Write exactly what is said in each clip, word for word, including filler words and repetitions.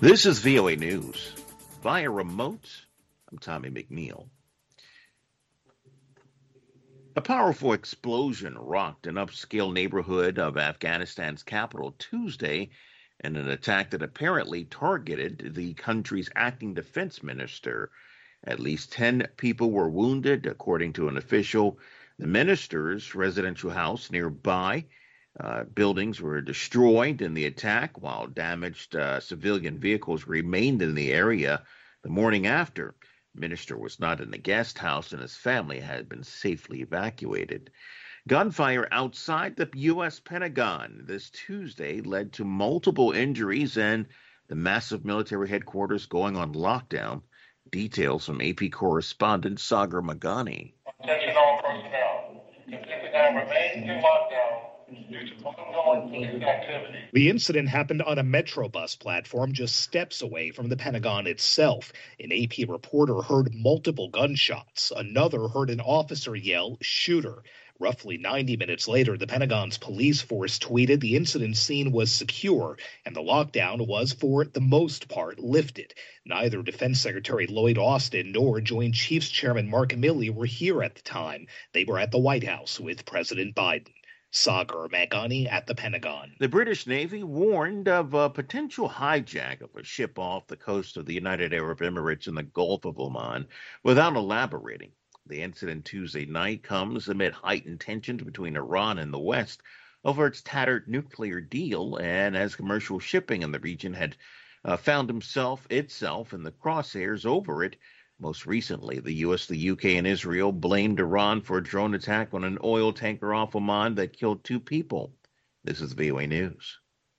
This is V O A News. Via remote, I'm Tommy McNeil. A powerful explosion rocked an upscale neighborhood of Afghanistan's capital Tuesday in an attack that apparently targeted the country's acting defense minister. At least ten people were wounded, according to an official. The minister's residential house nearby Uh, buildings were destroyed in the attack, while damaged uh, civilian vehicles remained in the area the morning after. The minister was not in the guest house, and his family had been safely evacuated. Gunfire outside the U S Pentagon this Tuesday led to multiple injuries and the massive military headquarters going on lockdown. Details from A P correspondent Sagar Magani. Attention all personnel. The Pentagon remains in lockdown due to ongoing police activity. The incident happened on a Metro bus platform just steps away from the Pentagon itself. An A P reporter heard multiple gunshots. Another heard an officer yell, "Shooter." Roughly ninety minutes later, the Pentagon's police force tweeted the incident scene was secure and the lockdown was, for the most part, lifted. Neither Defense Secretary Lloyd Austin nor Joint Chiefs Chairman Mark Milley were here at the time. They were at the White House with President Biden. Sagar Magani at the Pentagon. The British Navy warned of a potential hijack of a ship off the coast of the United Arab Emirates in the Gulf of Oman without elaborating. The incident Tuesday night comes amid heightened tensions between Iran and the West over its tattered nuclear deal, and as commercial shipping in the region had uh, found himself itself in the crosshairs over it. Most recently, the U S, the U K, and Israel blamed Iran for a drone attack on an oil tanker off Oman that killed two people. This is V O A News.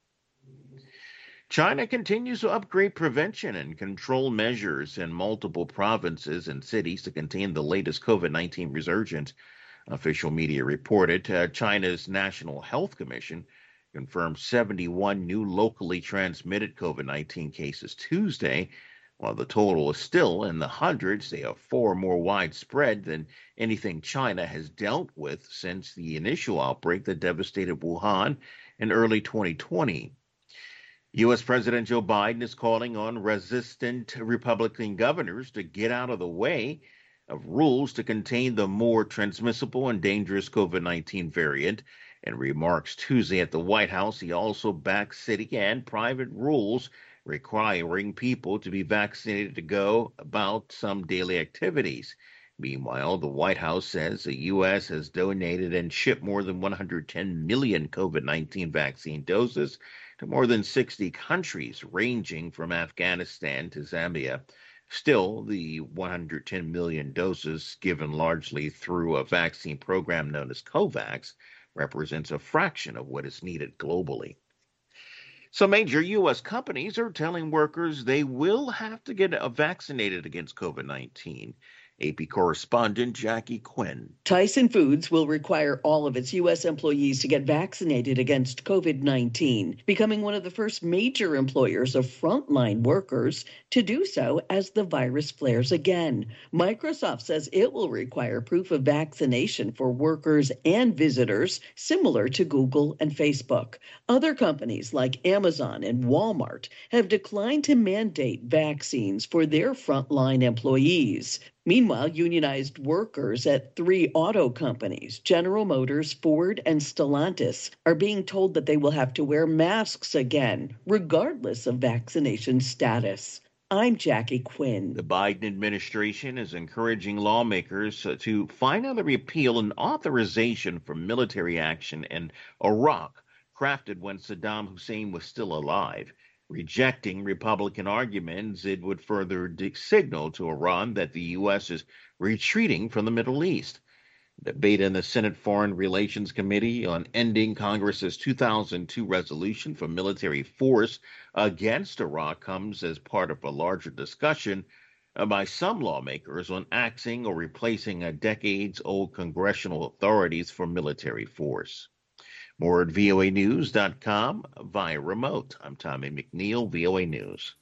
China continues to upgrade prevention and control measures in multiple provinces and cities to contain the latest COVID nineteen resurgence. Official media reported uh, China's National Health Commission confirmed seventy-one new locally transmitted COVID nineteen cases Tuesday. While the total is still in the hundreds, they are far more widespread than anything China has dealt with since the initial outbreak that devastated Wuhan in early twenty twenty. U S President Joe Biden is calling on resistant Republican governors to get out of the way of rules to contain the more transmissible and dangerous COVID nineteen variant. In remarks Tuesday at the White House, he also backed city and private rules requiring people to be vaccinated to go about some daily activities. Meanwhile, the White House says the U S has donated and shipped more than one hundred ten million COVID nineteen vaccine doses to more than sixty countries, ranging from Afghanistan to Zambia. Still, the one hundred ten million doses, given largely through a vaccine program known as COVAX, represents a fraction of what is needed globally. Some major U S companies are telling workers they will have to get vaccinated against COVID nineteen. A P correspondent Jackie Quinn. Tyson Foods will require all of its U S employees to get vaccinated against COVID nineteen, becoming one of the first major employers of frontline workers to do so as the virus flares again. Microsoft says it will require proof of vaccination for workers and visitors, similar to Google and Facebook. Other companies like Amazon and Walmart have declined to mandate vaccines for their frontline employees. Meanwhile, unionized workers at three auto companies, General Motors, Ford, and Stellantis, are being told that they will have to wear masks again, regardless of vaccination status. I'm Jackie Quinn. The Biden administration is encouraging lawmakers to finally repeal an authorization for military action in Iraq, crafted when Saddam Hussein was still alive. Rejecting Republican arguments, it would further signal to Iran that the U S is retreating from the Middle East. Debate in the Senate Foreign Relations Committee on ending Congress's two thousand two resolution for military force against Iraq comes as part of a larger discussion by some lawmakers on axing or replacing a decades-old congressional authorities for military force. More at V O A news dot com via remote. I'm Tommy McNeil, V O A News.